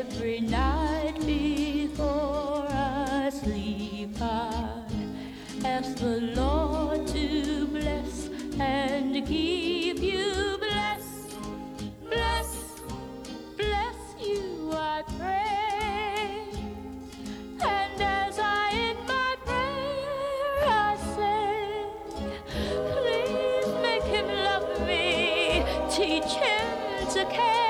Every night before I sleep, I ask the Lord to bless and keep you. Bless you, I pray. And as I end my prayer, I say, please make him love me, teach him to care.